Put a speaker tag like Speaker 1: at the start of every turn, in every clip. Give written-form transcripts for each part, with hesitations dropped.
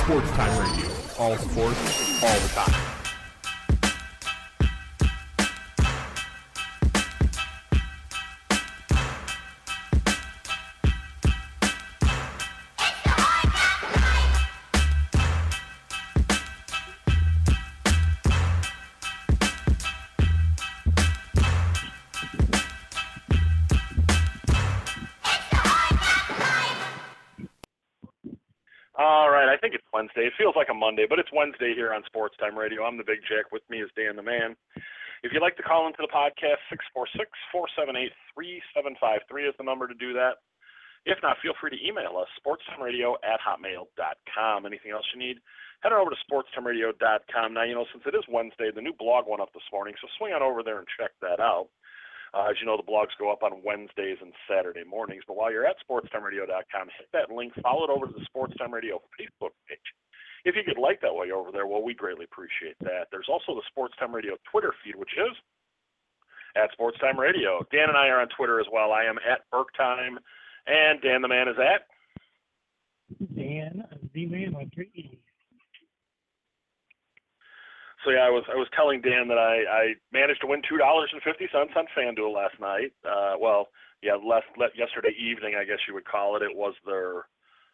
Speaker 1: Sports Time Radio. All sports, all the time.
Speaker 2: All right, I think it's Wednesday. It feels like a Monday, but it's Wednesday here on Sports Time Radio. I'm the Big Jack. With me is Dan the Man. If you'd like to call into the podcast, 646-478-3753 is the number to do that. If not, feel free to email us, sportstimeradio@hotmail.com. Anything else you need, head on over to sportstimeradio.com. Now, since it is Wednesday, the new blog went up this morning, so swing on over there and check that out. As you know, the blogs go up on Wednesdays and Saturday mornings. But while you're at sportstimeradio.com, hit that link, follow it over to the Sports Time Radio Facebook page. If you could like that while you're over there, well, we greatly appreciate that. There's also the Sports Time Radio Twitter feed, which is at Sports Time Radio. Dan and I are on Twitter as well. I am at BurkeTime, and Dan the Man is at
Speaker 3: Dan the Man with 3 E's.
Speaker 2: So yeah, I was telling Dan that I managed to win $2.50 on FanDuel last night. Yesterday evening, I guess you would call it. It was their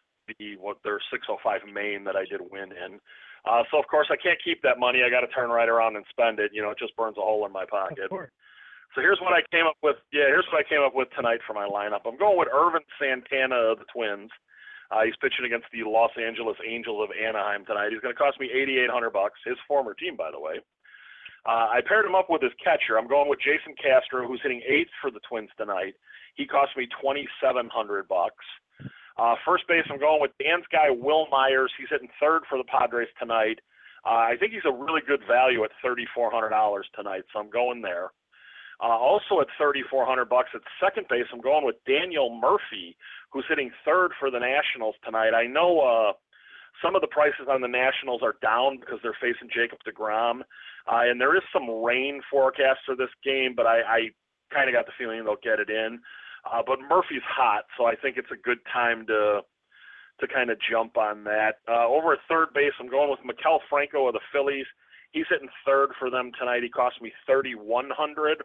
Speaker 2: 605 main that I did win in. So of course I can't keep that money. I got to turn right around and spend it. It just burns a hole in my pocket.
Speaker 3: Of course.
Speaker 2: So here's what I came up with. Yeah, here's what I came up with tonight for my lineup. I'm going with Ervin Santana of the Twins. He's pitching against the Los Angeles Angels of Anaheim tonight. He's going to cost me $8,800, his former team, by the way. I paired him up with his catcher. I'm going with Jason Castro, who's hitting 8th for the Twins tonight. He cost me $2,700. First base, I'm going with Dan's guy, Will Myers. He's hitting 3rd for the Padres tonight. I think he's a really good value at $3,400 tonight, so I'm going there. Also at $3,400 at second base, I'm going with Daniel Murphy, who's hitting 3rd for the Nationals tonight. I know some of the prices on the Nationals are down because they're facing Jacob deGrom, and there is some rain forecast for this game, but I kind of got the feeling they'll get it in. But Murphy's hot, so I think it's a good time to kind of jump on that. Over at third base, I'm going with Maikel Franco of the Phillies. He's hitting 3rd for them tonight. He cost me $3,100.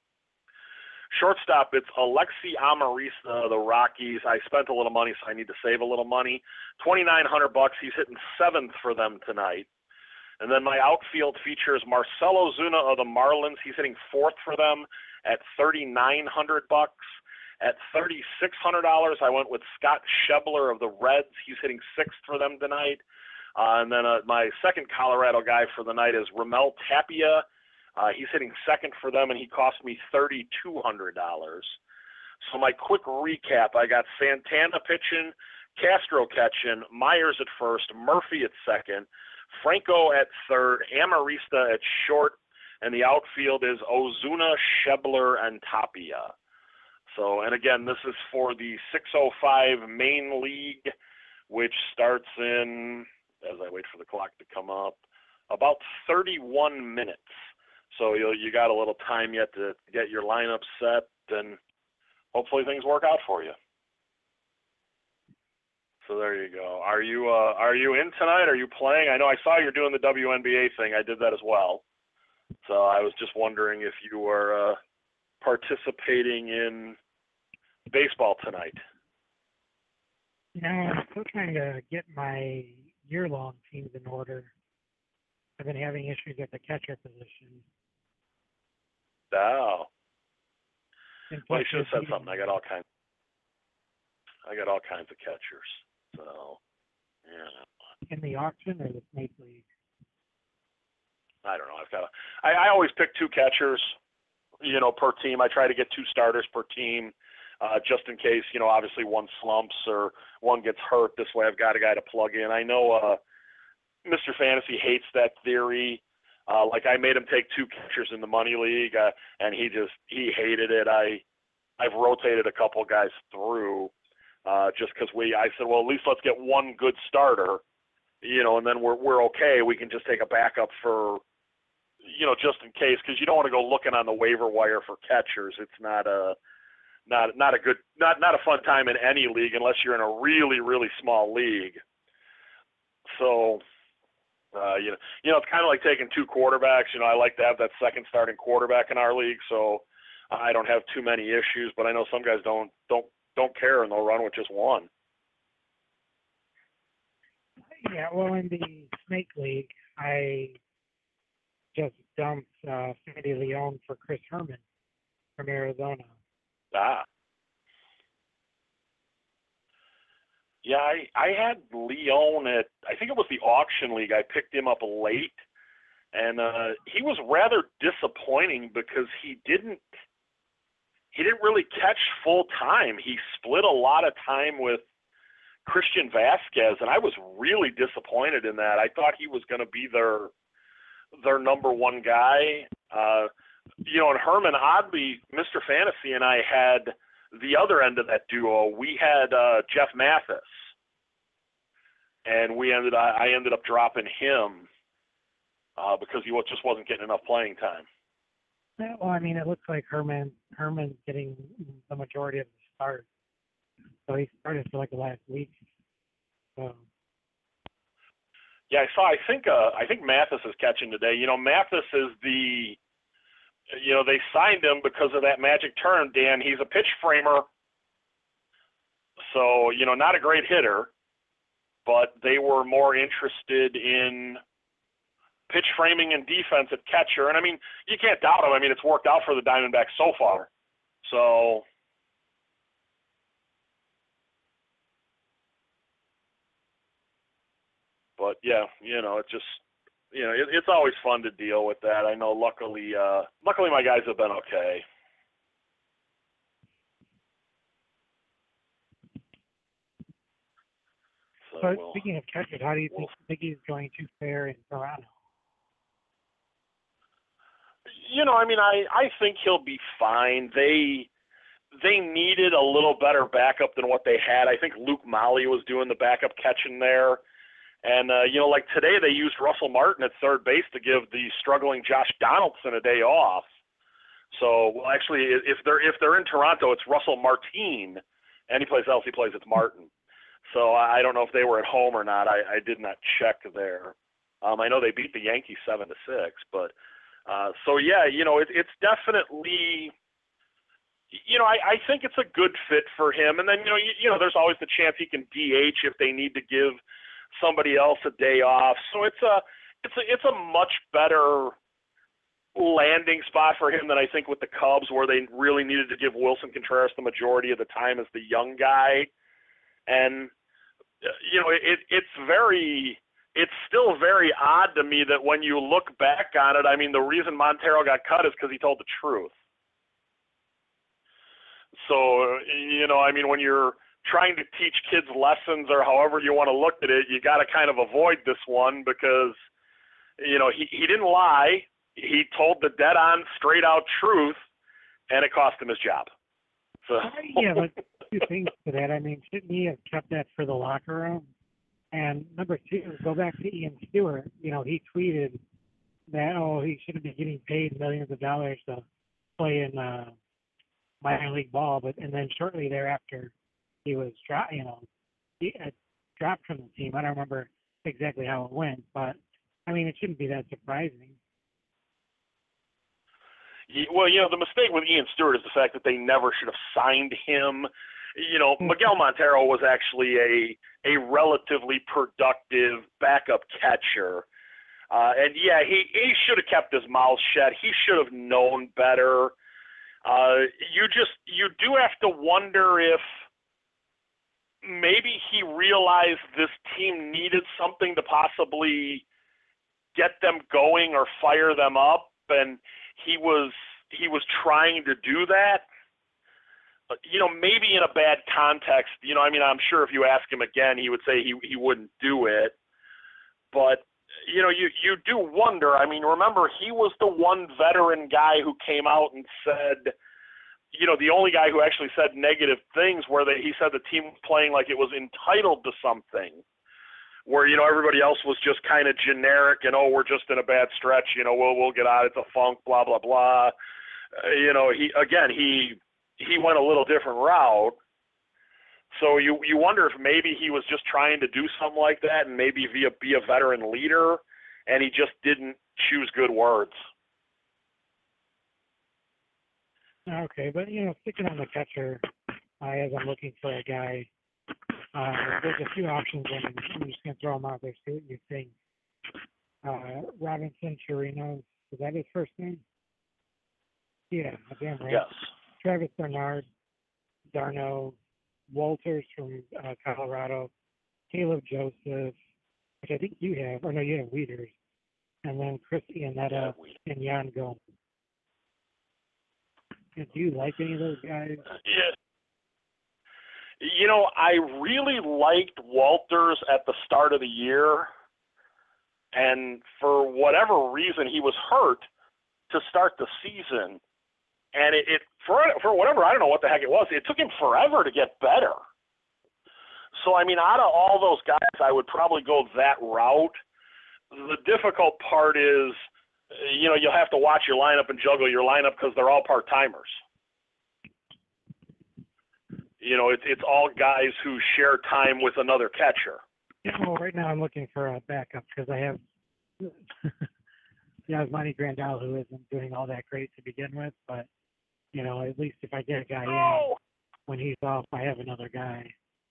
Speaker 2: Shortstop, it's Alexi Amarista of the Rockies. I spent a little money, so I need to save a little money. $2,900. He's hitting 7th for them tonight. And then my outfield features Marcell Ozuna of the Marlins. He's hitting 4th for them at $3,900. At $3,600, I went with Scott Schebler of the Reds. He's hitting 6th for them tonight. And then my second Colorado guy for the night is Ramel Tapia. He's hitting 2nd for them, and he cost me $3,200. So my quick recap, I got Santana pitching, Castro catching, Myers at first, Murphy at second, Franco at third, Amarista at short, and the outfield is Ozuna, Schebler, and Tapia. So, and again, this is for the 605 main league, which starts in, as I wait for the clock to come up, about 31 minutes. So you got a little time yet to get your lineup set, and hopefully things work out for you. So there you go. Are you in tonight? Are you playing? I know I saw you're doing the WNBA thing. I did that as well. So I was just wondering if you were participating in baseball tonight.
Speaker 3: No, I'm still trying to get my year-long teams in order. I've been having issues at the catcher position.
Speaker 2: Oh. Well, you should have said something. I got all kinds of catchers. So, yeah.
Speaker 3: In the auction or the Snake League?
Speaker 2: I don't know. I always pick 2 catchers, per team. I try to get 2 starters per team, just in case, obviously one slumps or one gets hurt. This way I've got a guy to plug in. I know Mr. Fantasy hates that theory. Like I made him take 2 catchers in the money league, and he hated it. I've rotated a couple guys through, just because I said, well, at least let's get one good starter, and then we're okay. We can just take a backup for, just in case, because you don't want to go looking on the waiver wire for catchers. It's not a fun time in any league unless you're in a really, really small league. So, it's kind of like taking two quarterbacks. I like to have that second starting quarterback in our league, so I don't have too many issues. But I know some guys don't care and they'll run with just one.
Speaker 3: Yeah, well, in the Snake League, I just dumped Sandy Leone for Chris Herman from Arizona.
Speaker 2: Ah. Yeah, I had Leone at, I think it was the auction league. I picked him up late, and he was rather disappointing because he didn't really catch full time. He split a lot of time with Christian Vasquez, and I was really disappointed in that. I thought he was going to be their number one guy. And Herman, oddly, Mr. Fantasy and I had the other end of that duo. We had Jeff Mathis, and I ended up dropping him because he just wasn't getting enough playing time.
Speaker 3: Well, I mean, it looks like Herman's getting the majority of the start. So he started for like the last week. So.
Speaker 2: Yeah, I think Mathis is catching today. Mathis is they signed him because of that magic term, Dan. He's a pitch framer, so not a great hitter, but they were more interested in pitch framing and defense at catcher. And I mean, you can't doubt him. I mean, it's worked out for the Diamondbacks so far. So. But yeah, it's just, it's always fun to deal with that. I know. Luckily my guys have been okay. So,
Speaker 3: but speaking of catchers, how do you think he's going to fare in Toronto?
Speaker 2: I think he'll be fine. They needed a little better backup than what they had. I think Luke Molly was doing the backup catching there. And, like today they used Russell Martin at third base to give the struggling Josh Donaldson a day off. So, well, actually, if they're in Toronto, it's Russell Martin. Any place else he plays, it's Martin. So I don't know if they were at home or not. I did not check there. I know they beat the Yankees 7-6, but so yeah, it's definitely. I think it's a good fit for him. And then there's always the chance he can DH if they need to give somebody else a day off. So it's a much better landing spot for him than I think with the Cubs, where they really needed to give Wilson Contreras the majority of the time as the young guy. And it's still very odd to me that when you look back on it, I mean, the reason Montero got cut is because he told the truth. So, when you're trying to teach kids lessons or however you want to look at it, you got to kind of avoid this one because, he didn't lie. He told the dead-on, straight-out truth, and it cost him his job. So.
Speaker 3: Yeah, but two things to that. I mean, shouldn't he have kept that for the locker room? And number two, go back to Ian Stewart. He tweeted that, he shouldn't be getting paid millions of dollars to play in minor league ball, and then shortly thereafter, he was dropped from the team. I don't remember exactly how it went, but I mean, it shouldn't be that surprising.
Speaker 2: Well, the mistake with Ian Stewart is the fact that they never should have signed him. Miguel Montero was actually a relatively productive backup catcher. And yeah, he should have kept his mouth shut. He should have known better. You do have to wonder if maybe he realized this team needed something to possibly get them going or fire them up, and he was trying to do that. Maybe in a bad context. I'm sure if you ask him again, he would say he wouldn't do it. But you do wonder. I mean, remember, he was the one veteran guy who came out and said, the only guy who actually said negative things, where he said the team was playing like it was entitled to something, where, everybody else was just kind of generic and, we're just in a bad stretch, we'll get out, it's a funk, blah, blah, blah. He went a little different route. So you wonder if maybe he was just trying to do something like that and maybe be a veteran leader, and he just didn't choose good words.
Speaker 3: Okay, but sticking on the catcher, as I'm looking for a guy, there's a few options, and I'm just gonna throw them out there, see what you think. Robinson Chirinos, is that his first name? Yeah, damn right.
Speaker 2: Yes.
Speaker 3: Travis Bernard, Darno, Walters from Colorado, Caleb Joseph, which I think you have, or no, you have Weeders, and then Chris Iannetta and Jan Gomez. Do you like any of those guys?
Speaker 2: Yeah. I really liked Walters at the start of the year, and for whatever reason, he was hurt to start the season. And for whatever, I don't know what the heck it was, it took him forever to get better. So, I mean, out of all those guys, I would probably go that route. The difficult part is, you'll have to watch your lineup and juggle your lineup because they're all part-timers. It's all guys who share time with another catcher.
Speaker 3: Well, right now I'm looking for a backup because I have Yasmani Grandal, who isn't doing all that great to begin with, but at least if I get a guy in when he's off, I have another guy.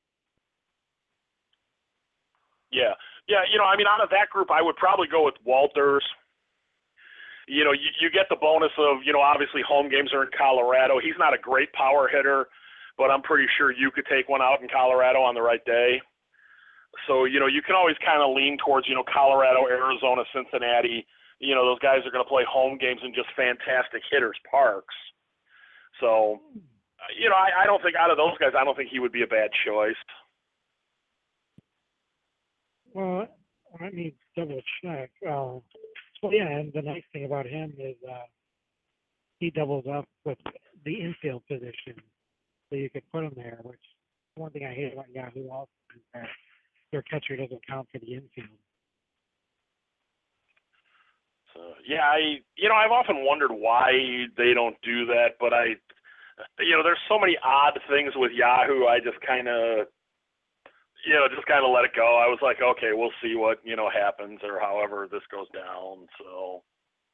Speaker 2: Yeah. I mean, out of that group, I would probably go with Walters. You get the bonus of, obviously home games are in Colorado. He's not a great power hitter, but I'm pretty sure you could take one out in Colorado on the right day. So, you can always kind of lean towards, Colorado, Arizona, Cincinnati. Those guys are going to play home games in just fantastic hitters' parks. So, I don't think out of those guys, I don't think he would be a bad choice.
Speaker 3: Well, let me double check. Yeah, and the nice thing about him is he doubles up with the infield position, so you could put him there. Which one thing I hate about Yahoo also is that their catcher doesn't count for the infield.
Speaker 2: So yeah, I've often wondered why they don't do that, but there's so many odd things with Yahoo. I just kind of let it go. I was like, okay, we'll see what, happens or however this goes down. So.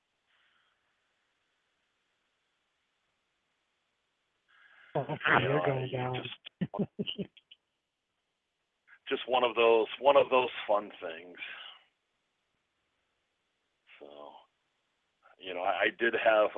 Speaker 3: They're going down.
Speaker 2: Just one of those fun things. So, I did have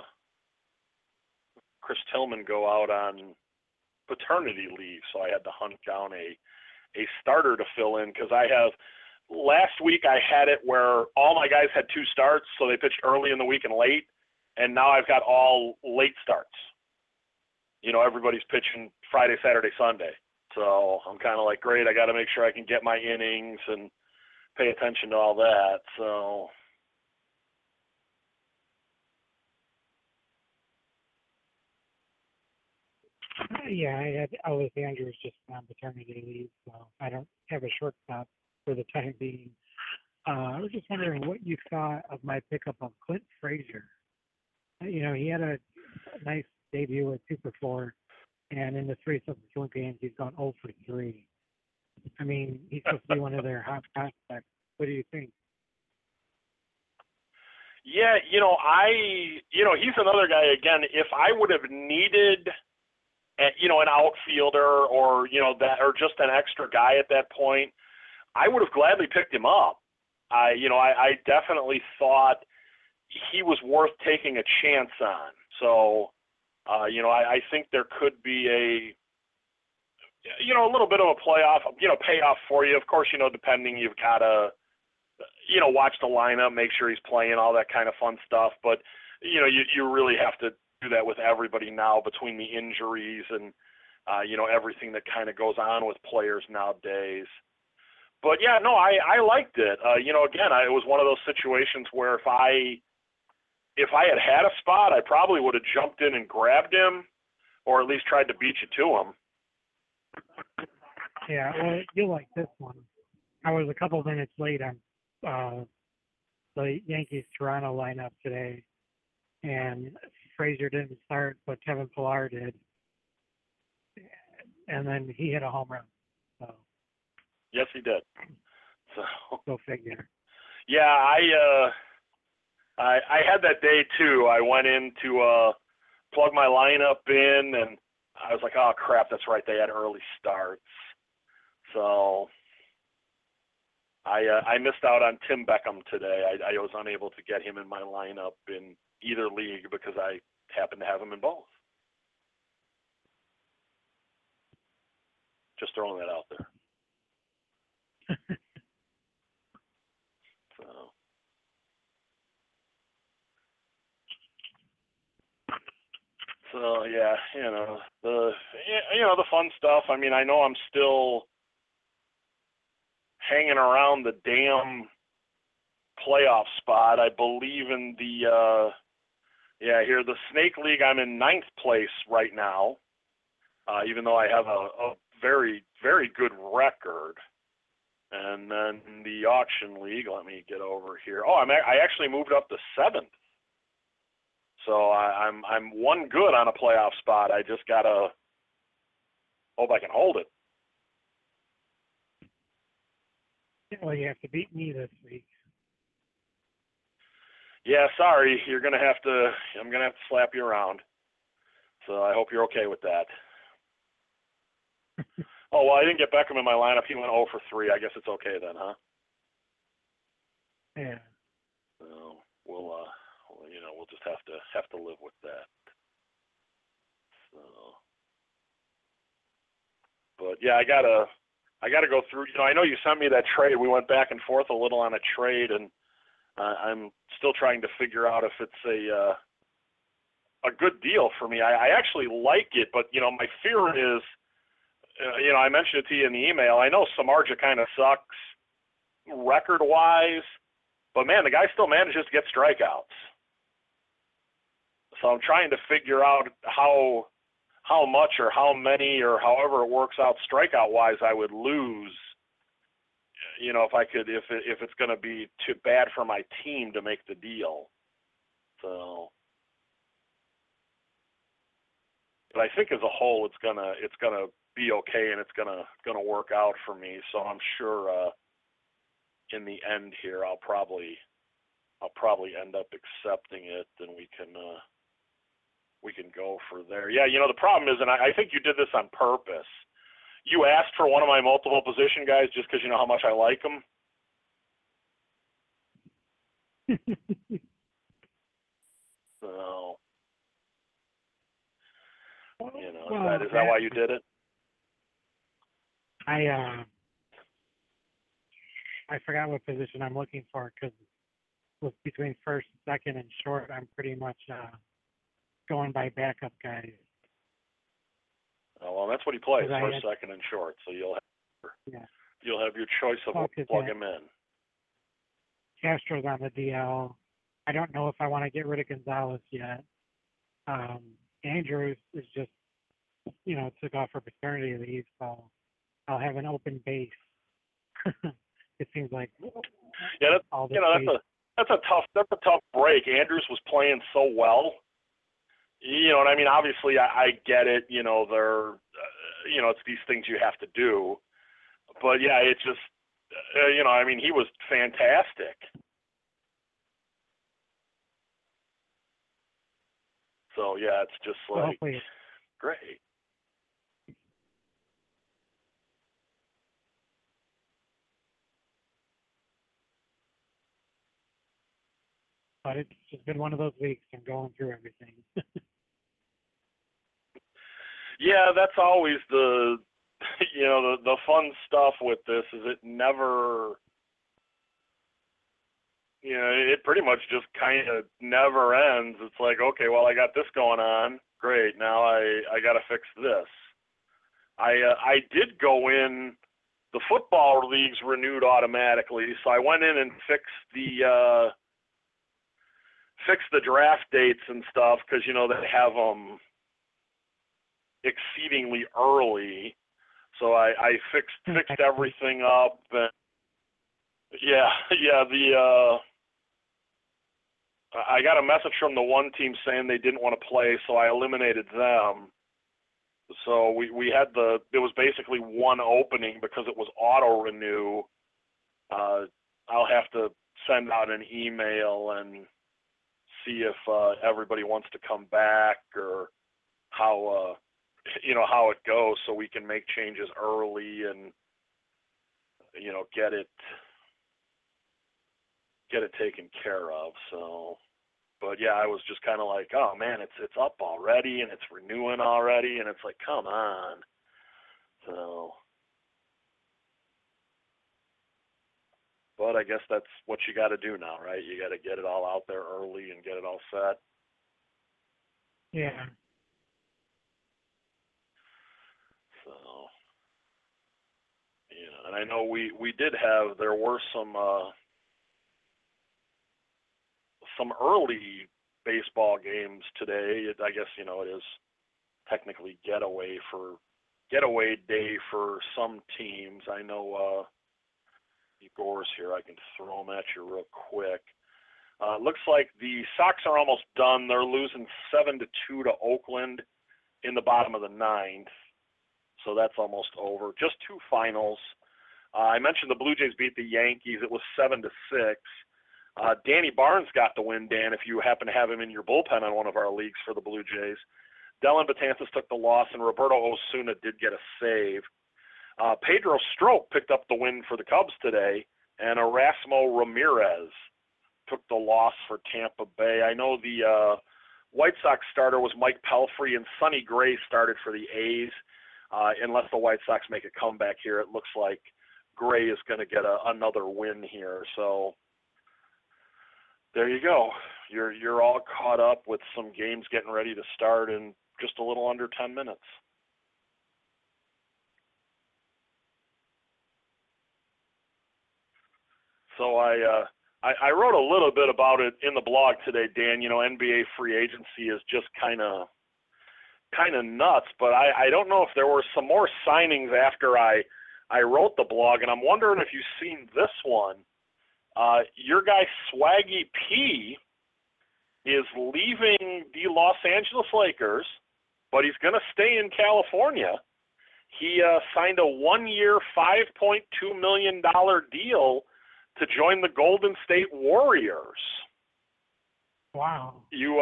Speaker 2: Chris Tillman go out on paternity leave, so I had to hunt down a starter to fill in because last week I had it where all my guys had 2 starts, so they pitched early in the week and late, and now I've got all late starts. Everybody's pitching Friday, Saturday, Sunday. So I'm kind of like, great, I got to make sure I can get my innings and pay attention to all that. So.
Speaker 3: Yeah, I had Ellis Andrews just on paternity leave, so I don't have a shortstop for the time being. I was just wondering what you thought of my pickup of Clint Frazier. He had a nice debut at 2 for 4, and in the 3 subsequent games, he's gone 0 for 3. I mean, he's supposed to be one of their hot prospects. What do you think?
Speaker 2: Yeah, he's another guy, again, if I would have needed, an outfielder or, that, or just an extra guy at that point, I would have gladly picked him up. I definitely thought he was worth taking a chance on. So, I think there could be a little bit of a playoff, payoff for you. Of course, depending, you've got to, watch the lineup, make sure he's playing, all that kind of fun stuff. But, you really have to do that with everybody now between the injuries and, everything that kind of goes on with players nowadays. But, yeah, no, I liked it. Again, it was one of those situations where if I had a spot, I probably would have jumped in and grabbed him or at least tried to beat you to him.
Speaker 3: Yeah, well, you'll like this one. I was a couple minutes late on the Yankees-Toronto lineup today, and Frazier didn't start, but Kevin Pillar did. and then he hit a home run. So
Speaker 2: Yes, he did. So
Speaker 3: go figure.
Speaker 2: yeah, I had that day too. I went in to plug my lineup in, and I was like, oh crap, that's right, they had early starts. So I missed out on Tim Beckham today. I was unable to get him in my lineup in either league because I happened to have him in both. Just throwing that out there. So yeah, the fun stuff. I mean, I know I'm still hanging around the damn playoff spot. I believe in the the Snake League. I'm in 9th place right now, even though I have a very, very good record. And then the Auction League, let me get over here. Oh, I actually moved up to 7th. So I'm one good on a playoff spot. I just gotta hope I can hold it.
Speaker 3: Well, you have to beat me this week.
Speaker 2: Yeah, sorry, I'm gonna have to slap you around. So I hope you're okay with that. Oh well, I didn't get Beckham in my lineup. He went 0 for 3. I guess it's okay then, huh?
Speaker 3: Yeah.
Speaker 2: So we'll just have to live with that. So, but yeah, I gotta go through. I know you sent me that trade. We went back and forth a little on a trade, and I'm still trying to figure out if it's a good deal for me. I actually like it, but my fear is, I mentioned it to you in the email. I know Samardzija kind of sucks record-wise, but man, the guy still manages to get strikeouts. So I'm trying to figure out how much or how many or however it works out strikeout-wise I would lose. If it's going to be too bad for my team to make the deal. So, but I think as a whole, it's gonna be okay, and it's gonna work out for me. So I'm sure in the end here, I'll probably end up accepting it, and we can go for there. Yeah, the problem is, and I think you did this on purpose. You asked for one of my multiple position guys just because you know how much I like them. So, is that why you did it?
Speaker 3: I forgot what position I'm looking for because with between first, second, and short, I'm pretty much going by backup guys.
Speaker 2: Oh, well, that's what he plays, first, second, and short. So you'll have your choice of what to plug him in.
Speaker 3: Castro's on the DL. I don't know if I want to get rid of Gonzalez yet. Andrews is just, took off for paternity leave, so I'll have an open base. It seems like.
Speaker 2: Yeah, that's a tough break. Andrews was playing so well. And I mean, obviously, I get it. They're, it's these things you have to do. But yeah, it's just, I mean, he was fantastic. So yeah, it's just like great.
Speaker 3: But it's just been one of those weeks. I'm going through everything.
Speaker 2: Yeah, that's always the fun stuff with this is it never, it pretty much just kind of never ends. It's like, okay, well, I got this going on. Great. Now I got to fix this. I did go in, the football leagues renewed automatically. So I went in and fixed the draft dates and stuff because, they have them exceedingly early. So I fixed everything up. And I got a message from the one team saying they didn't want to play, so I eliminated them. So we had it was basically one opening because it was auto renew. I'll have to send out an email and see if everybody wants to come back or how how it goes, so we can make changes early and get it taken care of. So, but yeah, I was just kind of like, oh man, it's up already and it's renewing already, and it's like, come on. So, but I guess that's what you got to do now, right? You got to get it all out there early and get it all set.
Speaker 3: Yeah.
Speaker 2: So, and I know there were some early baseball games today. I guess it is technically getaway day for some teams. I know Igor's here. I can throw them at you real quick. Looks like the Sox are almost done. They're losing 7-2 to Oakland in the bottom of the ninth, so that's almost over. Just two finals. I mentioned the Blue Jays beat the Yankees. It was 7-6. Danny Barnes got the win, Dan, if you happen to have him in your bullpen on one of our leagues for the Blue Jays. Dellin Betances took the loss, and Roberto Osuna did get a save. Pedro Strop picked up the win for the Cubs today, and Erasmo Ramirez took the loss for Tampa Bay. I know the White Sox starter was Mike Pelfrey, and Sonny Gray started for the A's. Unless the White Sox make a comeback here, it looks like Gray is going to get another win here. So there you go. You're all caught up with some games getting ready to start in just a little under 10 minutes. So I wrote a little bit about it in the blog today, Dan. NBA free agency is just kind of nuts, but I don't know if there were some more signings after I wrote the blog, and I'm wondering if you've seen this one. Your guy Swaggy P is leaving the Los Angeles Lakers, but he's going to stay in California. He signed a 1-year, $5.2 million deal to join the Golden State Warriors.
Speaker 3: Wow.
Speaker 2: You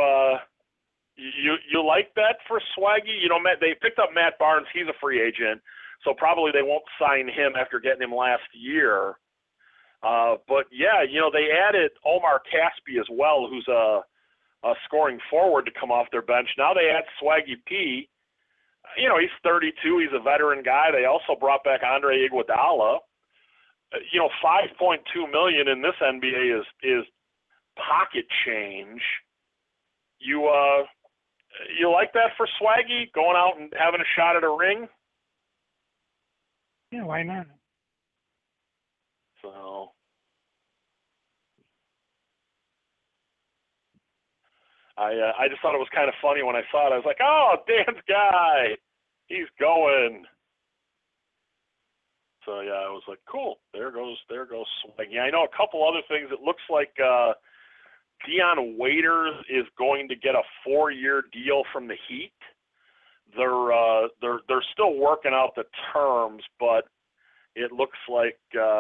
Speaker 2: like that for Swaggy? They picked up Matt Barnes. He's a free agent, so probably they won't sign him after getting him last year. But yeah, they added Omar Caspi as well, who's a scoring forward to come off their bench. Now they add Swaggy P. He's 32. He's a veteran guy. They also brought back Andre Iguodala. $5.2 million in this NBA is pocket change. You like that for Swaggy, going out and having a shot at a ring?
Speaker 3: Yeah, why not?
Speaker 2: So I just thought it was kind of funny when I saw it. I was like, oh, Dan's guy, he's going. So yeah, I was like, cool. There goes Swaggy. I know a couple other things. It looks like Dion Waiters is going to get a 4-year deal from the Heat. They're still working out the terms, but it looks like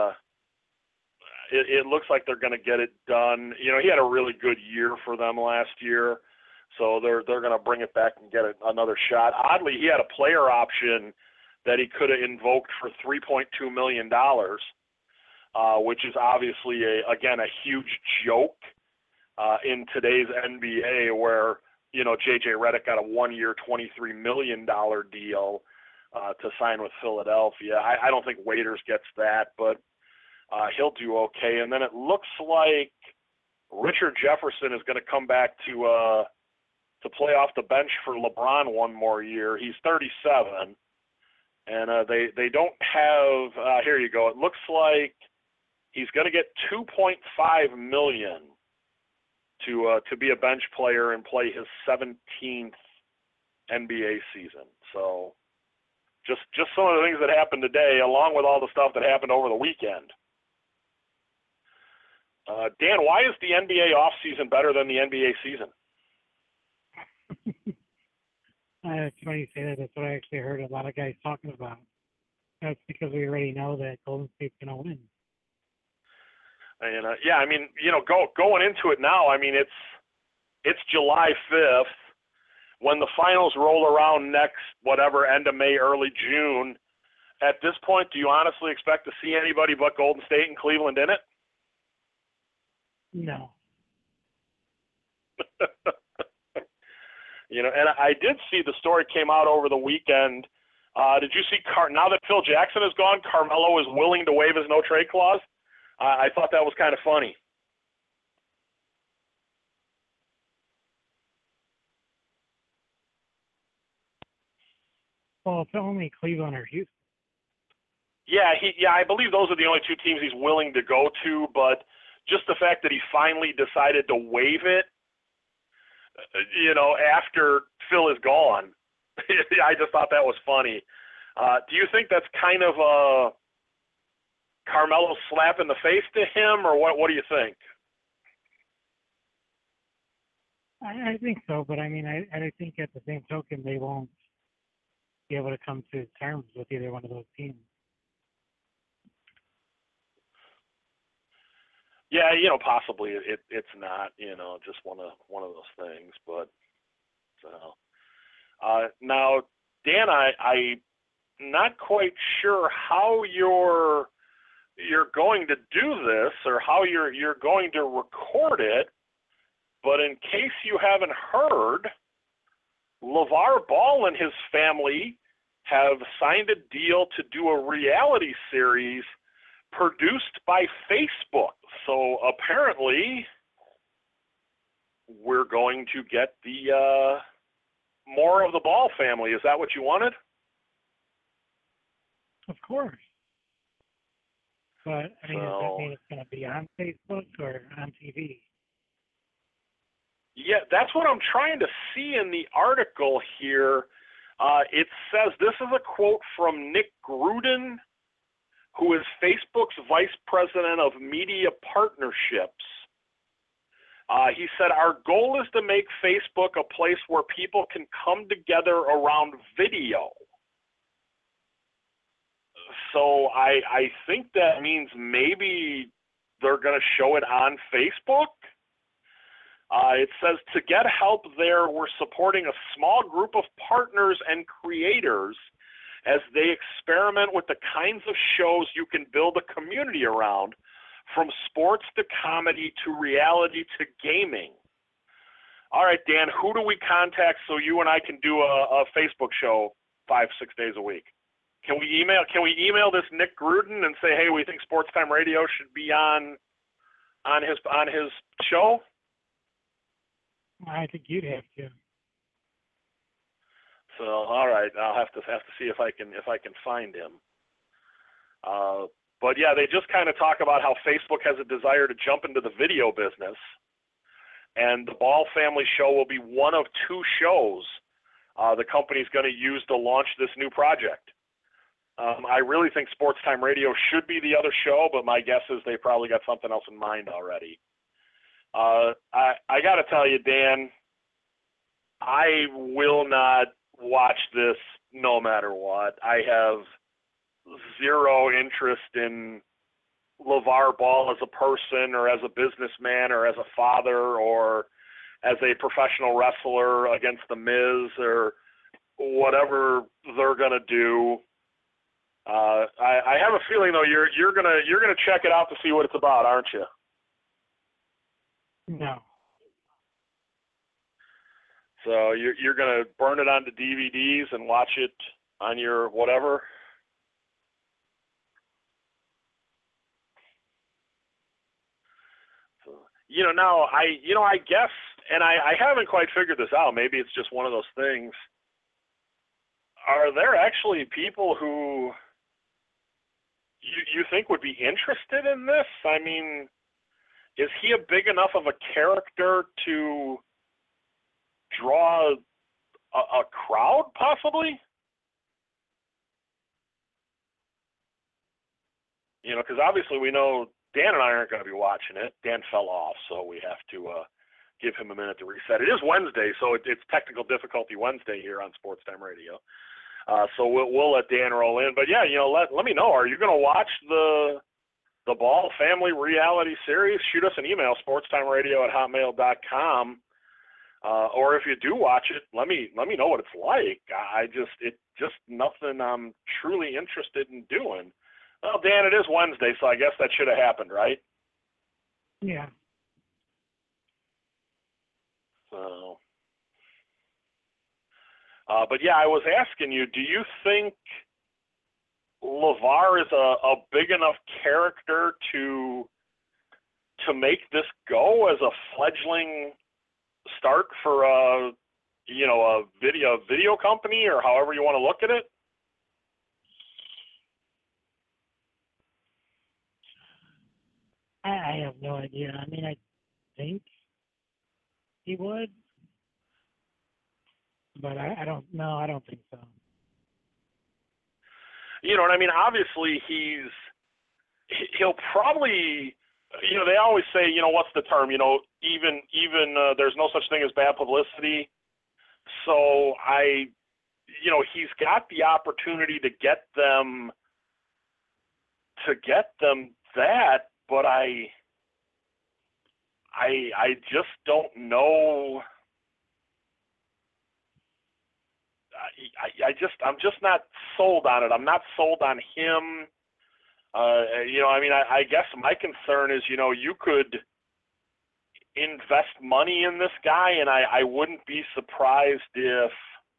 Speaker 2: it looks like they're going to get it done. He had a really good year for them last year, so they're going to bring it back and get another shot. Oddly, he had a player option that he could have invoked for $3.2 million, which is obviously a huge joke in today's NBA, where JJ Redick got a 1-year, $23 million deal to sign with Philadelphia. I don't think Waiters gets that, but he'll do okay. And then it looks like Richard Jefferson is going to come back to play off the bench for LeBron one more year. He's 37, and they don't have. Here you go. It looks like he's going to get $2.5 million to be a bench player and play his 17th NBA season. So just some of the things that happened today, along with all the stuff that happened over the weekend. Dan, why is the NBA offseason better than the NBA season?
Speaker 3: It's funny you say that. That's what I actually heard a lot of guys talking about. That's because we already know that Golden State's going to win.
Speaker 2: And yeah, I mean, going into it now, I mean, it's July 5th. When the finals roll around next, whatever, end of May, early June, at this point, do you honestly expect to see anybody but Golden State and Cleveland in it?
Speaker 3: No.
Speaker 2: And I did see the story came out over the weekend. Did you see now that Phil Jackson is gone, Carmelo is willing to waive his no-trade clause? I thought that was kind of funny.
Speaker 3: Well, it's only Cleveland or Houston.
Speaker 2: Yeah, I believe those are the only two teams he's willing to go to, but just the fact that he finally decided to waive it, after Phil is gone, I just thought that was funny. Do you think that's kind of a Carmelo slap in the face to him, or what do you think?
Speaker 3: I think so, but I mean, I think at the same token, they won't be able to come to terms with either one of those teams.
Speaker 2: Yeah, possibly it's not, just one of those things. But so now, Dan, I'm not quite sure how you're going to do this or how you're going to record it. But in case you haven't heard, LeVar Ball and his family have signed a deal to do a reality series produced by Facebook. So apparently we're going to get the more of the Ball family. Is that what you wanted?
Speaker 3: Of course. But, I mean, does that
Speaker 2: So,
Speaker 3: mean it's going to be on Facebook or on TV?
Speaker 2: Yeah, that's what I'm trying to see in the article here. It says, this is a quote from Nick Gruden, who is Facebook's vice president of media partnerships. He said, our goal is to make Facebook a place where people can come together around video. So I think that means maybe they're going to show it on Facebook. It says, to get help there, we're supporting a small group of partners and creators as they experiment with the kinds of shows you can build a community around, from sports to comedy to reality to gaming. All right, Dan, who do we contact so you and I can do a Facebook show 5-6 days a week? Can we email this Nick Gruden and say, hey, we think Sports Time Radio should be on his show?
Speaker 3: I think you'd have to.
Speaker 2: So, all right, I'll have to see if I can find him. But yeah, they just kind of talk about how Facebook has a desire to jump into the video business, and the Ball Family Show will be one of two shows the company's going to use to launch this new project. I really think Sports Time Radio should be the other show, but my guess is they probably got something else in mind already. I got to tell you, Dan, I will not watch this no matter what. I have zero interest in LeVar Ball as a person or as a businessman or as a father or as a professional wrestler against The Miz or whatever they're going to do. I have a feeling, though, you're gonna check it out to see what it's about, aren't you?
Speaker 3: No.
Speaker 2: So you're gonna burn it onto DVDs and watch it on your whatever. So now I guess, and I haven't quite figured this out. Maybe it's just one of those things. Are there actually people who you think would be interested in this? I mean, is he a big enough of a character to draw a crowd, possibly? Because obviously we know Dan and I aren't going to be watching it. Dan fell off, so we have to give him a minute to reset. It is Wednesday, so it's technical difficulty Wednesday here on Sports Time Radio. So we'll let Dan roll in. But yeah, let me know. Are you going to watch the Ball Family reality series? Shoot us an email, sportstimeradio@hotmail.com. Or if you do watch it, let me know what it's like. It's just nothing I'm truly interested in doing. Well, Dan, it is Wednesday, so I guess that should have happened, right?
Speaker 3: Yeah.
Speaker 2: So, but yeah, I was asking you, do you think LeVar is a big enough character to make this go as a fledgling start for a video company, or however you want to look at it?
Speaker 3: I have no idea. I mean, I think he would, but I don't know. I don't think so.
Speaker 2: You know what I mean? Obviously, he'll probably, they always say, what's the term? Even there's no such thing as bad publicity. So he's got the opportunity to get them that, but I just don't know. I'm just not sold on it. I'm not sold on him. I guess my concern is, you could invest money in this guy, and I wouldn't be surprised if,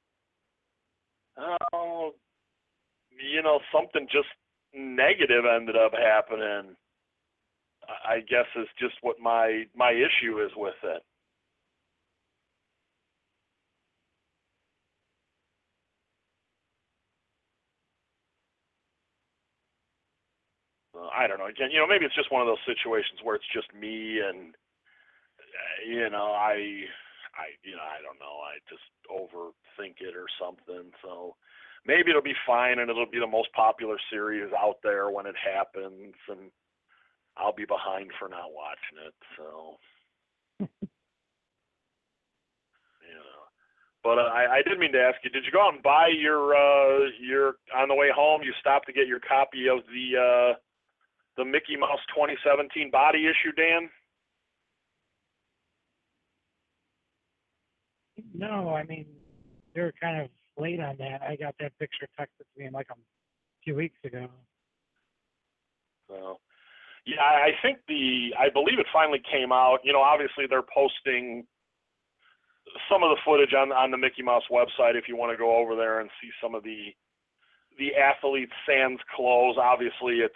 Speaker 2: something just negative ended up happening. I guess is just what my issue is with it. I don't know. Again, maybe it's just one of those situations where it's just me, and I don't know. I just overthink it or something. So maybe it'll be fine, and it'll be the most popular series out there when it happens, and I'll be behind for not watching it. So, But I did mean to ask you, did you go out and buy your on the way home, you stopped to get your copy of the Mickey Mouse 2017 body issue, Dan?
Speaker 3: No, I mean, they're kind of late on that. I got that picture texted to me like a few weeks ago.
Speaker 2: So, yeah, I believe it finally came out. Obviously they're posting some of the footage on the Mickey Mouse website if you want to go over there and see some of the athletes sans clothes. Obviously it's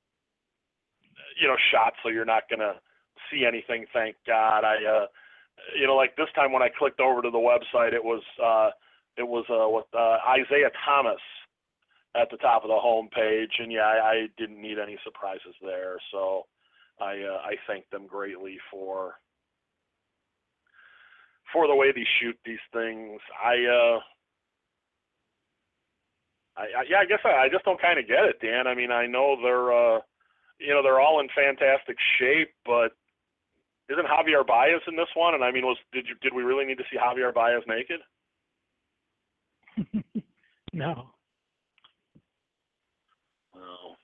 Speaker 2: shot, so you're not going to see anything, thank God. Like this time when I clicked over to the website, it was Isaiah Thomas at the top of the home page, and yeah, I didn't need any surprises there. So I thank them greatly for the way they shoot these things. I guess I just don't kind of get it, Dan. I mean, I know they're all in fantastic shape, but isn't Javier Baez in this one? And I mean, did we really need to see Javier Baez naked?
Speaker 3: No.
Speaker 2: Oh.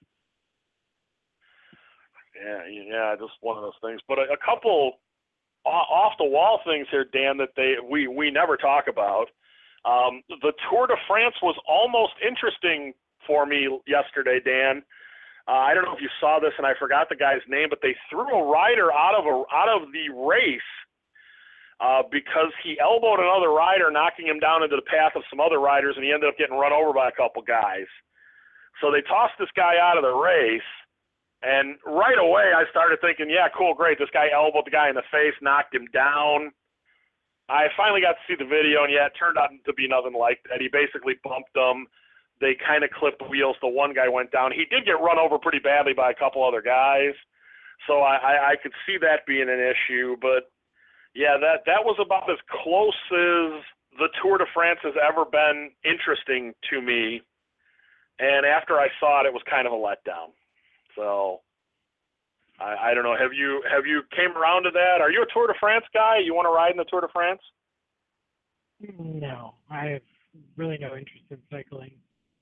Speaker 2: Yeah, just one of those things. But a couple off-the-wall things here, Dan, that we never talk about. The Tour de France was almost interesting for me yesterday, Dan. I don't know if you saw this, and I forgot the guy's name, but they threw a rider out of the race because he elbowed another rider, knocking him down into the path of some other riders, and he ended up getting run over by a couple guys. So they tossed this guy out of the race, and right away I started thinking, yeah, cool, great, this guy elbowed the guy in the face, knocked him down. I finally got to see the video, and yeah, it turned out to be nothing like that. He basically bumped him. They kind of clipped wheels. The one guy went down. He did get run over pretty badly by a couple other guys, so I could see that being an issue. But yeah, that was about as close as the Tour de France has ever been interesting to me. And after I saw it, it was kind of a letdown. So I don't know. Have you came around to that? Are you a Tour de France guy? You want to ride in the Tour de France?
Speaker 3: No, I have really no interest in cycling.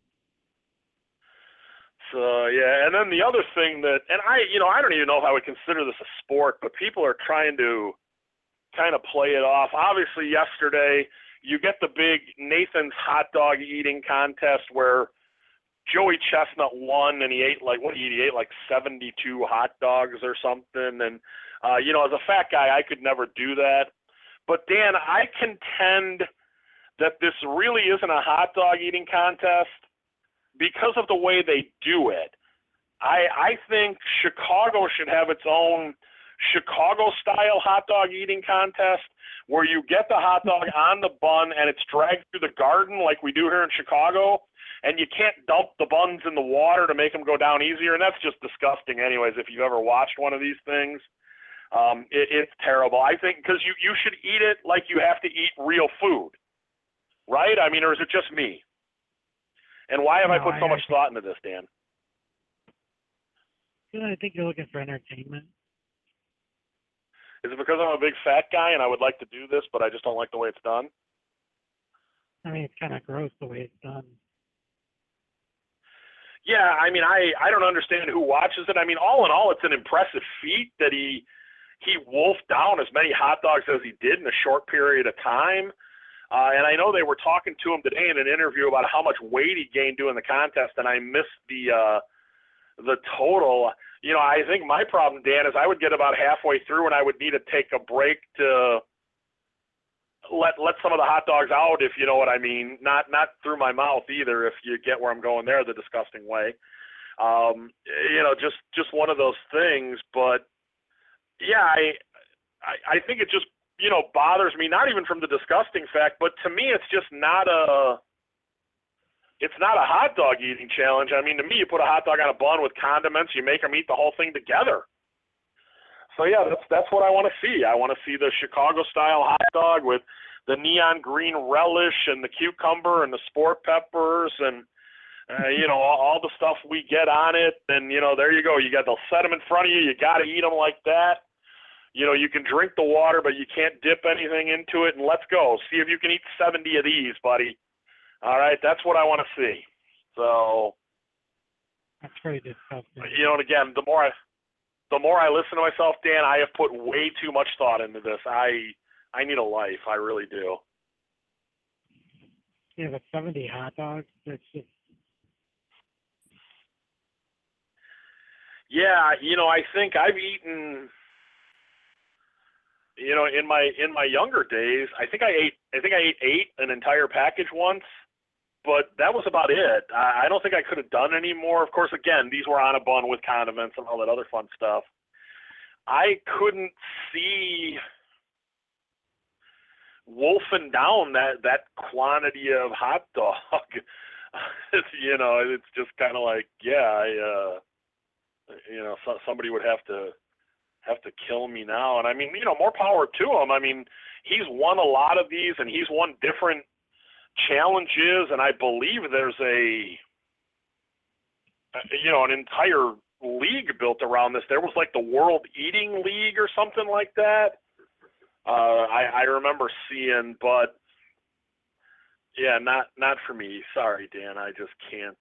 Speaker 2: So yeah, and then the other thing that, and I don't even know if I would consider this a sport, but people are trying to kind of play it off. Obviously, yesterday you get the big Nathan's hot dog eating contest where Joey Chestnut won, and he ate like 72 hot dogs or something. And as a fat guy, I could never do that. But Dan, I contend that this really isn't a hot dog eating contest because of the way they do it. I think Chicago should have its own Chicago-style hot dog eating contest where you get the hot dog on the bun and it's dragged through the garden like we do here in Chicago, and you can't dump the buns in the water to make them go down easier, and that's just disgusting anyways if you've ever watched one of these things. It's terrible. I think because you should eat it like you have to eat real food, right? I mean, or is it just me? And why have I put so much thought into this, Dan?
Speaker 3: I think you're looking for entertainment.
Speaker 2: Is it because I'm a big fat guy and I would like to do this, but I just don't like the way it's done?
Speaker 3: I mean, it's kind of gross the way it's done.
Speaker 2: Yeah, I mean, I don't understand who watches it. I mean, all in all, it's an impressive feat that he wolfed down as many hot dogs as he did in a short period of time. And I know they were talking to him today in an interview about how much weight he gained doing the contest, and I missed the total. I think my problem, Dan, is I would get about halfway through and I would need to take a break to let some of the hot dogs out, if you know what I mean. Not through my mouth either, if you get where I'm going there, the disgusting way. Just one of those things. But yeah, I think it just bothers me, not even from the disgusting fact, but to me it's just not a hot dog eating challenge. I mean, to me, you put a hot dog on a bun with condiments, you make them eat the whole thing together. So yeah, that's what I want to see. I want to see the Chicago style hot dog with the neon green relish and the cucumber and the sport peppers and all the stuff we get on it. And there you go. They'll set them in front of you. You got to eat them like that. You can drink the water, but you can't dip anything into it. And let's go. See if you can eat 70 of these, buddy. All right, that's what I want to see. So
Speaker 3: that's pretty disgusting.
Speaker 2: And again, the more I listen to myself, Dan, I have put way too much thought into this. I need a life. I really do.
Speaker 3: Yeah, but 70 hot dogs, that's just...
Speaker 2: Yeah, I think I've eaten, in my younger days, I think I ate an entire package once, but that was about it. I don't think I could have done any more. Of course, again, these were on a bun with condiments and all that other fun stuff. I couldn't see wolfing down that quantity of hot dog. It's just kind of like, somebody would have to kill me now. And I mean, more power to him. I mean, he's won a lot of these, and he's won different challenges, and I believe there's an entire league built around this. There was like the World Eating League or something like that. I remember seeing, but yeah, not for me. Sorry, Dan. I just can't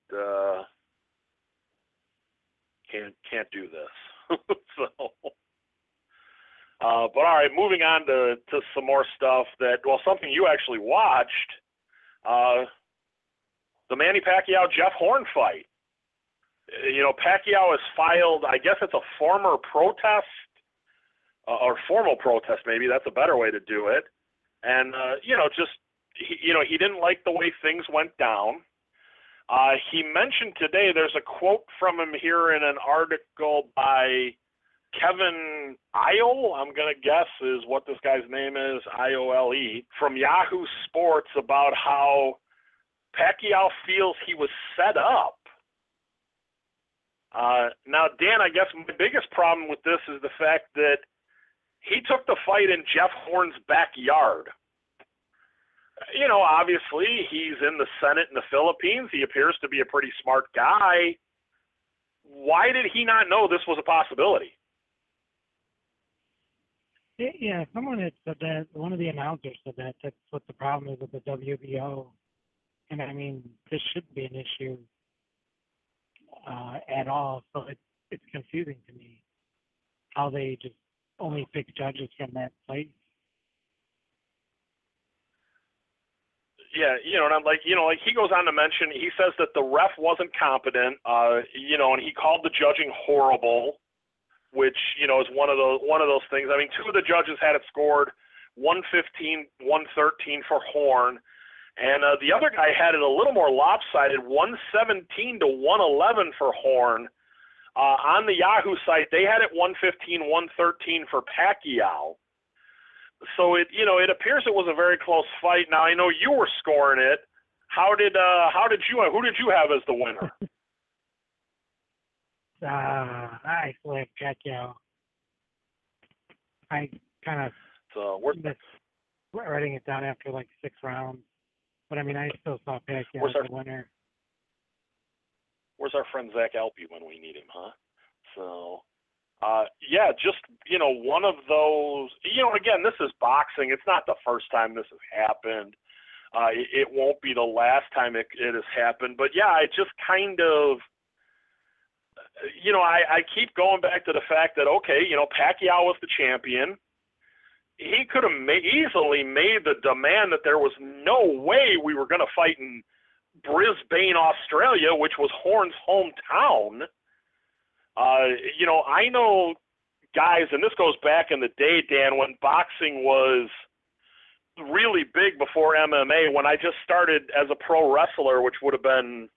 Speaker 2: do this. So, but all right, moving on to some more stuff something you actually watched. The Manny Pacquiao-Jeff Horn fight. Pacquiao has filed, I guess it's a former protest, or formal protest maybe, that's a better way to do it. And, he didn't like the way things went down. He mentioned today, there's a quote from him here in an article by Kevin Iole, I'm going to guess is what this guy's name is, Iole, from Yahoo Sports, about how Pacquiao feels he was set up. Now, Dan, I guess my biggest problem with this is the fact that he took the fight in Jeff Horn's backyard. Obviously, he's in the Senate in the Philippines. He appears to be a pretty smart guy. Why did he not know this was a possibility?
Speaker 3: Yeah, someone had said that. One of the announcers said that that's what the problem is with the WBO. And I mean, this shouldn't be an issue at all. So it's confusing to me how they just only pick judges from that place.
Speaker 2: Yeah, and I'm like, like he goes on to mention, he says that the ref wasn't competent, and he called the judging horrible, which, is one of those things. I mean, two of the judges had it scored 115, 113 for Horn, and the other guy had it a little more lopsided, 117 to 111 for Horn. On the Yahoo site, they had it 115, 113 for Pacquiao. So it appears it was a very close fight. Now I know you were scoring it. Who did you have as the winner?
Speaker 3: I still have Pacquiao. I kind of missed writing it down after like 6 rounds, but I mean I still saw Pacquiao as the winner.
Speaker 2: Where's our friend Zach Alpe when we need him, huh? So. Just, one of those, again, this is boxing. It's not the first time this has happened. It won't be the last time it has happened. But, yeah, I just kind of, I keep going back to the fact that, okay, Pacquiao was the champion. He could have easily made the demand that there was no way we were going to fight in Brisbane, Australia, which was Horn's hometown. I know guys, and this goes back in the day, Dan, when boxing was really big before MMA, when I just started as a pro wrestler, which would have been,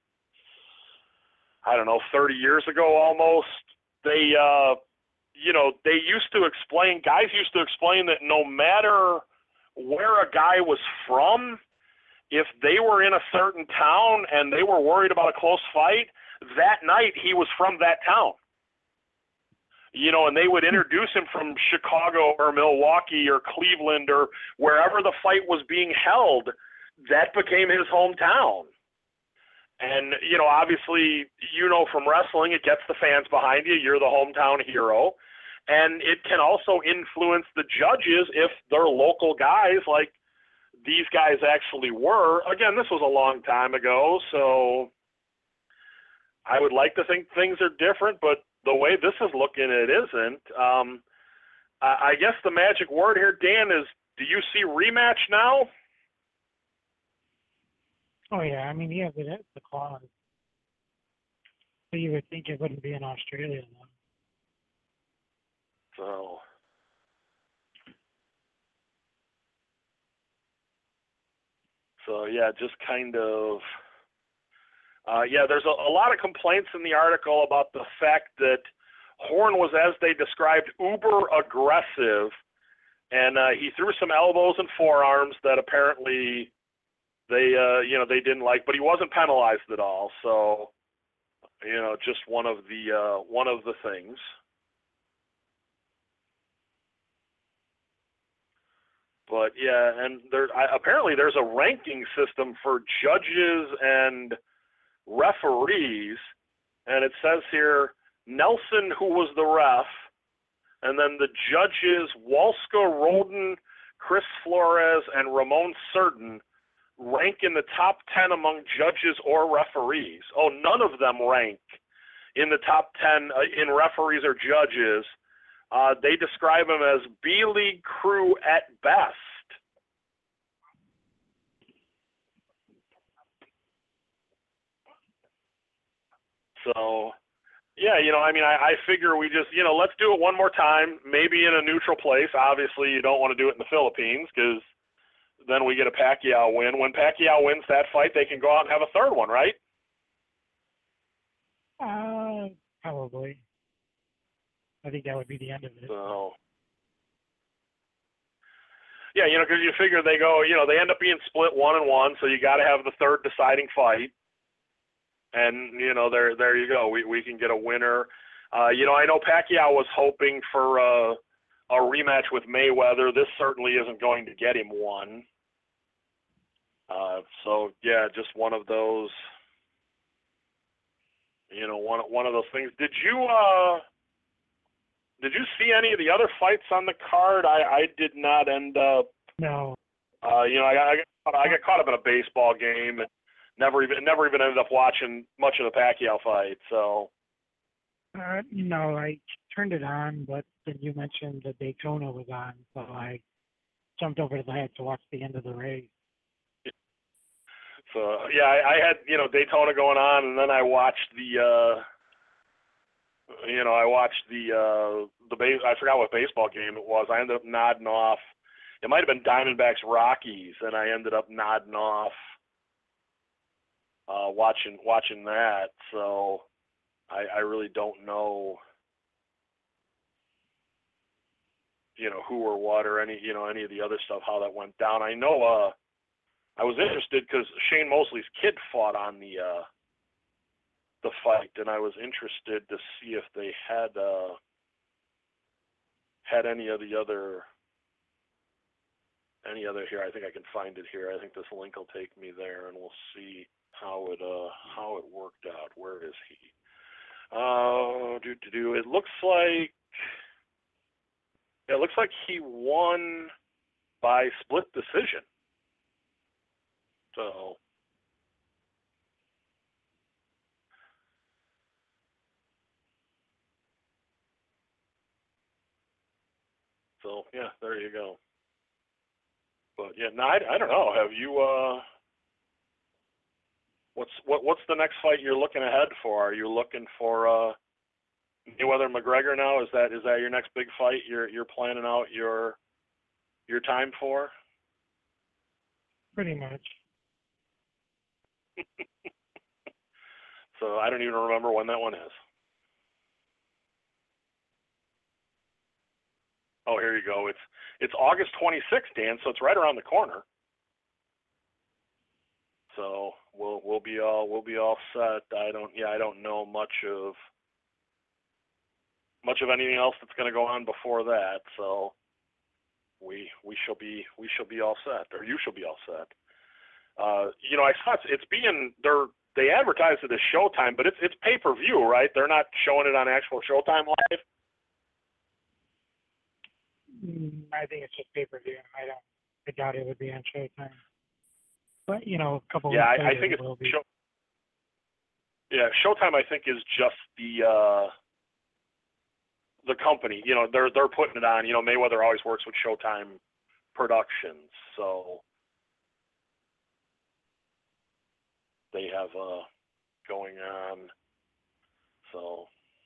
Speaker 2: 30 years ago almost, they used to explain, guys used to explain that no matter where a guy was from, if they were in a certain town and they were worried about a close fight, that night he was from that town. And they would introduce him from Chicago or Milwaukee or Cleveland or wherever the fight was being held. That became his hometown. And, obviously, from wrestling, it gets the fans behind you. You're the hometown hero. And it can also influence the judges if they're local guys like these guys actually were. Again, this was a long time ago, so I would like to think things are different, but the way this is looking, it isn't. I guess the magic word here, Dan, is do you see rematch now?
Speaker 3: Oh, yeah. I mean, yeah, but that's the clause. So you would think it wouldn't be in Australia, though.
Speaker 2: So yeah, just kind of, there's a lot of complaints in the article about the fact that Horn was, as they described, uber aggressive, and he threw some elbows and forearms that apparently they didn't like, but he wasn't penalized at all. So, just one of the things. But yeah, and apparently there's a ranking system for judges and referees, and it says here Nelson, who was the ref, and then the judges Walska, Roden, Chris Flores, and Ramon Certain rank in the top 10 among judges or referees. Oh, none of them rank in the top 10 in referees or judges. They describe them as B-League crew at best. So, yeah, I figure we just, let's do it one more time, maybe in a neutral place. Obviously, you don't want to do it in the Philippines because then we get a Pacquiao win. When Pacquiao wins that fight, they can go out and have a third one, right?
Speaker 3: Probably. I think that would be the end of it.
Speaker 2: So, yeah, because you figure they go, they end up being split 1-1, so you got to have the third deciding fight. And, there you go. We can get a winner. I know Pacquiao was hoping for a rematch with Mayweather. This certainly isn't going to get him one. So, yeah, just one of those, one of those things. Did you Did you see any of the other fights on the card? I did not end up.
Speaker 3: No.
Speaker 2: I got caught up in a baseball game and never even ended up watching much of the Pacquiao fight. So.
Speaker 3: No, I turned it on, but then you mentioned the Daytona was on, so I jumped over to the head to watch the end of the race.
Speaker 2: So yeah, I had Daytona going on, and then I watched I forgot what baseball game it was. I ended up nodding off. It might have been Diamondbacks Rockies, and I ended up nodding off watching that. So I really don't know, who or what or any of the other stuff, how that went down. I know I was interested because Shane Mosley's kid fought on the fight, and I was interested to see if they had any of the other here. I think I can find it here. I think this link will take me there, and we'll see how it worked out. Where is he? It looks like he won by split decision. So yeah, there you go. But yeah, no, I don't know. Have you what's the next fight you're looking ahead for? Are you looking for Mayweather McGregor now? Is that your next big fight you're planning out your time for?
Speaker 3: Pretty much.
Speaker 2: So I don't even remember when that one is. Oh, here you go. It's August 26th, Dan, so it's right around the corner. So we'll be all set. I don't know much of anything else that's going to go on before that. So we shall be all set, or you shall be all set. I saw it's being they advertise it as Showtime, but it's pay-per-view, right? They're not showing it on actual Showtime live.
Speaker 3: I think it's just pay-per-view. I doubt it would be on Showtime. But a couple weeks later,
Speaker 2: I think
Speaker 3: it will be.
Speaker 2: Showtime I think is just the company. They're putting it on. Mayweather always works with Showtime Productions, so they have going on. So,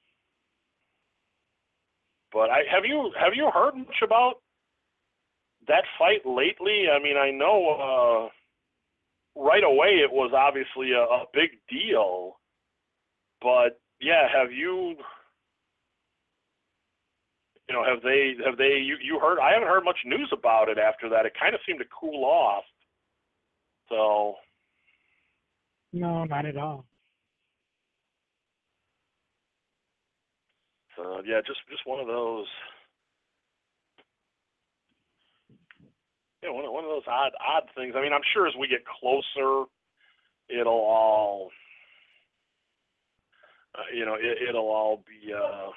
Speaker 2: but have you heard much about that fight lately? I mean, I know right away it was obviously a big deal, but yeah, have you? Have they? You heard? I haven't heard much news about it after that. It kind of seemed to cool off. So.
Speaker 3: No, not at all.
Speaker 2: So yeah, just one of those. One of those odd things. I mean, I'm sure as we get closer, it'll all. It'll all be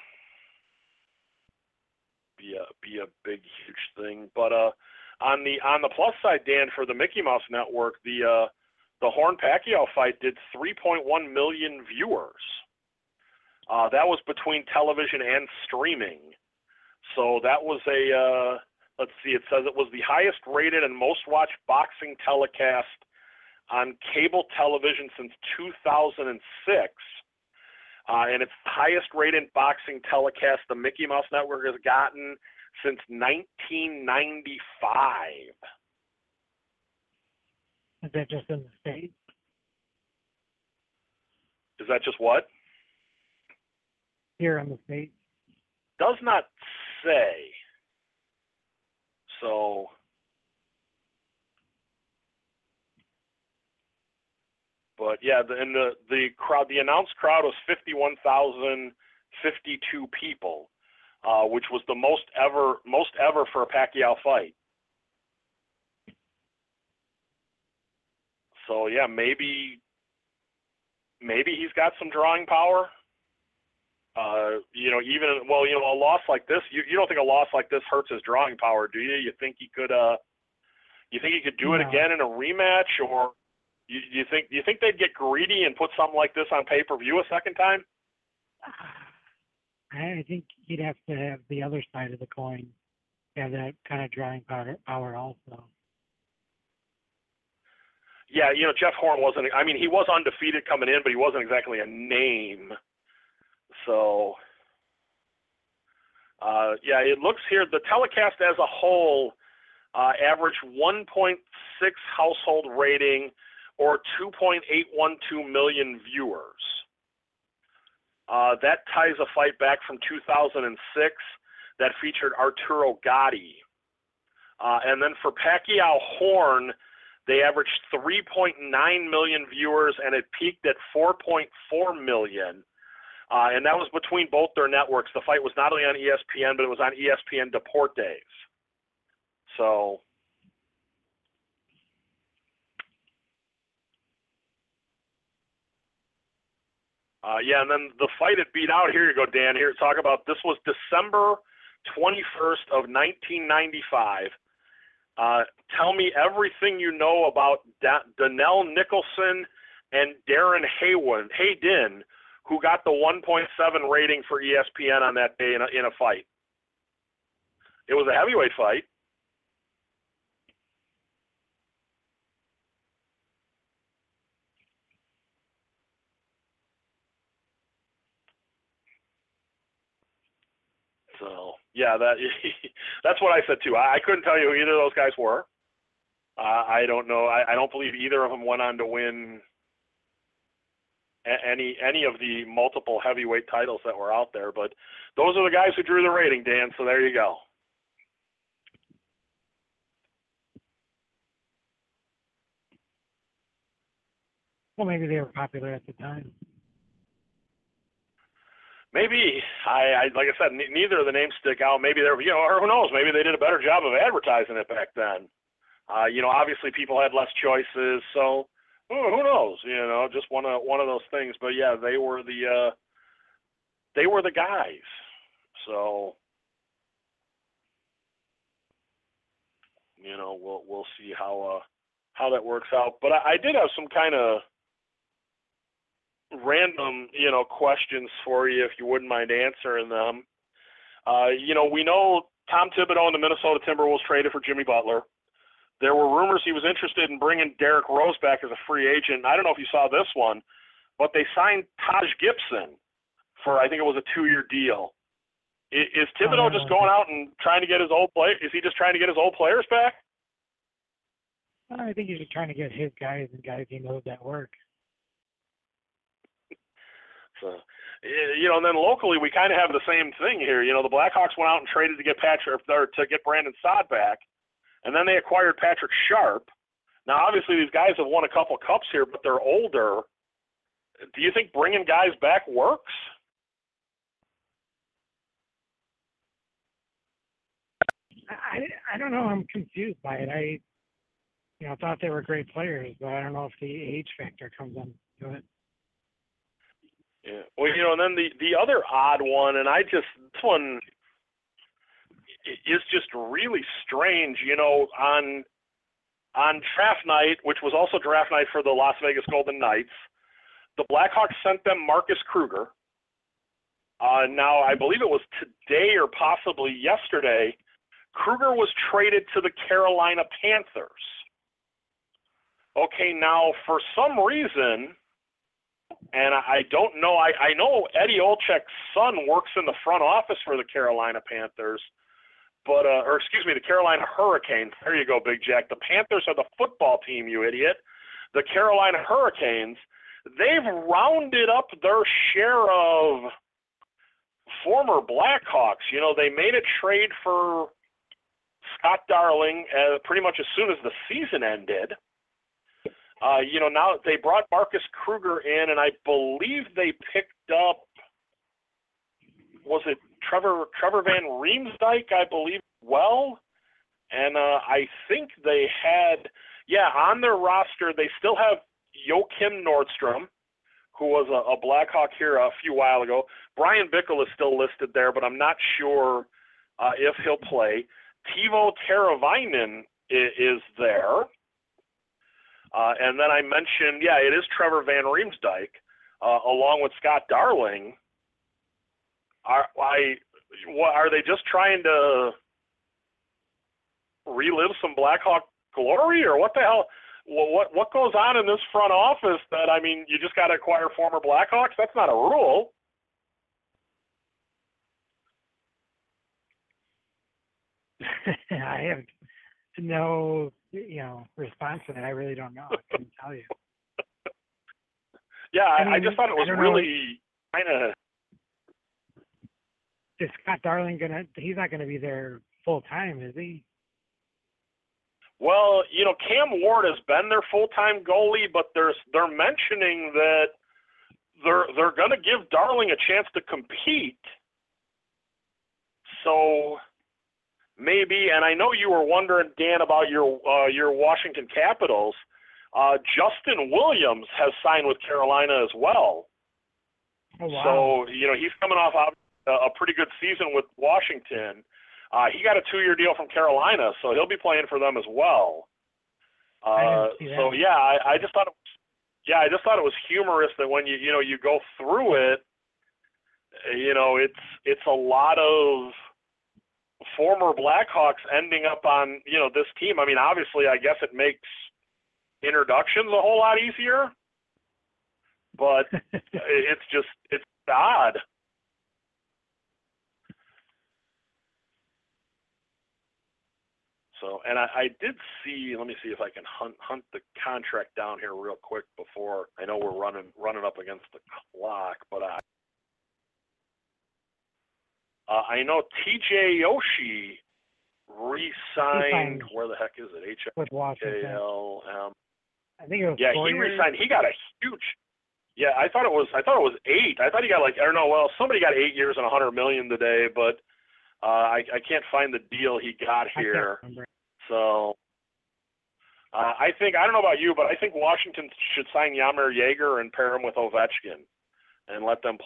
Speaker 2: a big huge thing. But on the plus side, Dan, for the Mickey Mouse Network, the Horn Pacquiao fight did 3.1 million viewers. That was between television and streaming. So that was let's see, it says it was the highest rated and most watched boxing telecast on cable television since 2006. And it's the highest rated boxing telecast the Mickey Mouse Network has gotten since 1995.
Speaker 3: Is that just in the States?
Speaker 2: Is that just what?
Speaker 3: Here in the States?
Speaker 2: Does not say. So, but yeah, the crowd, the announced crowd was 51,052 people, which was the most ever for a Pacquiao fight. So yeah, maybe he's got some drawing power. A loss like this, you don't think a loss like this hurts his drawing power, do you? You think he could do it again in a rematch, or you think they'd get greedy and put something like this on pay-per-view a second time?
Speaker 3: I think he'd have to have the other side of the coin, have that kind of drawing power also.
Speaker 2: Yeah, Jeff Horn wasn't. I mean, he was undefeated coming in, but he wasn't exactly a name. So, it looks here the telecast as a whole averaged 1.6 household rating or 2.812 million viewers. That ties a fight back from 2006 that featured Arturo Gatti. And then for Pacquiao Horn, they averaged 3.9 million viewers, and it peaked at 4.4 million. And that was between both their networks. The fight was not only on ESPN, but it was on ESPN Deportes. So, and then the fight it beat out, here you go, Dan, here, talk about, this was December 21st of 1995. Tell me everything you know about Donnell Nicholson and Darren Hayden, who got the 1.7 rating for ESPN on that day in a fight. It was a heavyweight fight. So, yeah, that's what I said too. I couldn't tell you who either of those guys were. I don't know. I don't believe either of them went on to win any of the multiple heavyweight titles that were out there. But those are the guys who drew the rating, Dan. So there you go.
Speaker 3: Well, maybe they were popular at the time.
Speaker 2: Maybe. I like I said, neither of the names stick out. Maybe they're, or who knows? Maybe they did a better job of advertising it back then. Obviously people had less choices, so who knows? Just one of those things. But yeah, they were the guys. So we'll see how that works out. But I did have some kind of random questions for you, if you wouldn't mind answering them. We know Tom Thibodeau and the Minnesota Timberwolves traded for Jimmy Butler. There were rumors he was interested in bringing Derrick Rose back as a free agent. I don't know if you saw this one, but they signed Taj Gibson for, I think it was a 2-year deal. Is Thibodeau just going out and trying to get his old play? Is he just trying to get his old players back?
Speaker 3: I think he's just trying to get his guys and guys he knows that work.
Speaker 2: So, and then locally we kind of have the same thing here. The Blackhawks went out and traded to get Brandon Saad back, and then they acquired Patrick Sharp. Now, obviously, these guys have won a couple cups here, but they're older. Do you think bringing guys back works?
Speaker 3: I don't know. I'm confused by it. I thought they were great players, but I don't know if the age factor comes into it.
Speaker 2: Yeah. Well, and then the other odd one, and this one is just really strange, on draft night, which was also draft night for the Las Vegas Golden Knights, the Blackhawks sent them Marcus Kruger. Now, I believe it was today or possibly yesterday, Kruger was traded to the Carolina Panthers. Okay, now, for some reason, and I don't know, I know Eddie Olczyk's son works in the front office for the Carolina Panthers, but, the Carolina Hurricanes. There you go, Big Jack. The Panthers are the football team, you idiot. The Carolina Hurricanes, they've rounded up their share of former Blackhawks. They made a trade for Scott Darling pretty much as soon as the season ended. Now they brought Marcus Kruger in, and I believe they picked up, was it Trevor Van Riemsdyk, I believe, and I think they had, on their roster, they still have Joachim Nordstrom, who was a Blackhawk here a few while ago. Brian Bickle is still listed there, but I'm not sure if he'll play. Teuvo Teravainen is there. And then I mentioned, it is Trevor Van Riemsdyk, along with Scott Darling. Are they just trying to relive some Blackhawk glory, or what the hell? What goes on in this front office that, I mean, you just got to acquire former Blackhawks? That's not a rule.
Speaker 3: I have no, response to that. I really don't know. I couldn't tell you.
Speaker 2: Yeah, I just thought it was really kind of.
Speaker 3: Is Scott Darling he's not gonna be there full time, is he?
Speaker 2: Well, Cam Ward has been their full-time goalie, but they're mentioning that they're going to give Darling a chance to compete. So maybe, and I know you were wondering, Dan, about your Washington Capitals. Justin Williams has signed with Carolina as well.
Speaker 3: Oh, wow.
Speaker 2: So he's coming off a pretty good season with Washington. He got a 2-year deal from Carolina, so he'll be playing for them as well. I just thought it was humorous that when you go through it, it's a lot of former Blackhawks ending up on this team. I mean, obviously, I guess it makes introductions a whole lot easier, but it's odd. So, and I did see. Let me see if I can hunt the contract down here real quick before. I know we're running up against the clock, but I know TJ Oshie re-signed. Where the heck is it?
Speaker 3: With Washington.
Speaker 2: HLM.
Speaker 3: I think it was.
Speaker 2: Yeah, he re-signed. He got a huge. Yeah, I thought it was 8. I thought he got somebody got 8 years and $100 million today, but. I can't find the deal he got here. So I don't know about you, but I think Washington should sign Jaromir Jagr and pair him with Ovechkin and let them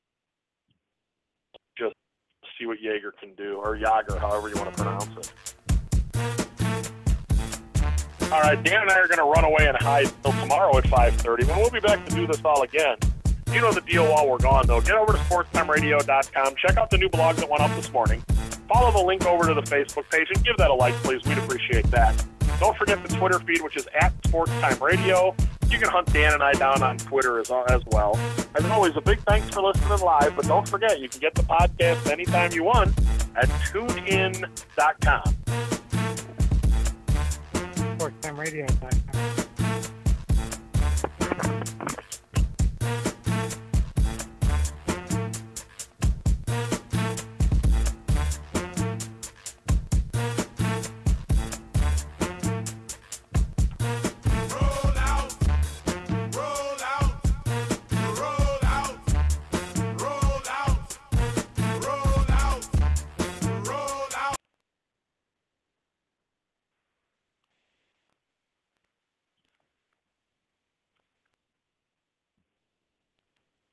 Speaker 2: just see what Jagr can do, or Jagr, however you want to pronounce it. All right, Dan and I are going to run away and hide till tomorrow at 5:30 when we'll be back to do this all again. You know the deal while we're gone, though. Get over to sportstimeradio.com. Check out the new blog that went up this morning. Follow the link over to the Facebook page and give that a like, please. We'd appreciate that. Don't forget the Twitter feed, which is @SportsTimeRadio. You can hunt Dan and I down on Twitter as well. As always, a big thanks for listening live, but don't forget, you can get the podcast anytime you want at TuneIn.com.
Speaker 3: SportsTimeRadio.com.